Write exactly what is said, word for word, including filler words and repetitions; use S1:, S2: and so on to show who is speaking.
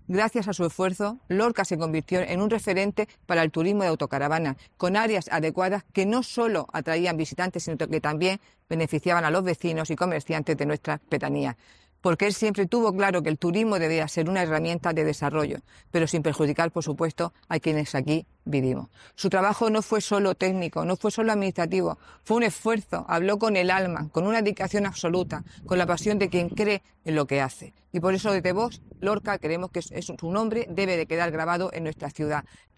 S1: Gracias a su esfuerzo, Lorca se convirtió en un referente para el turismo de autocaravana, con áreas adecuadas que no solo atraían visitantes, sino que también beneficiaban a los vecinos y comerciantes de nuestras pedanías. Porque él siempre tuvo claro que el turismo debía ser una herramienta de desarrollo, pero sin perjudicar, por supuesto, a quienes aquí vivimos. Su trabajo no fue solo técnico, no fue solo administrativo, fue un esfuerzo, habló con el alma, con una dedicación absoluta, con la pasión de quien cree en lo que hace. Y por eso desde Vox, Lorca, creemos que es, es, su nombre debe de quedar grabado en nuestra ciudad.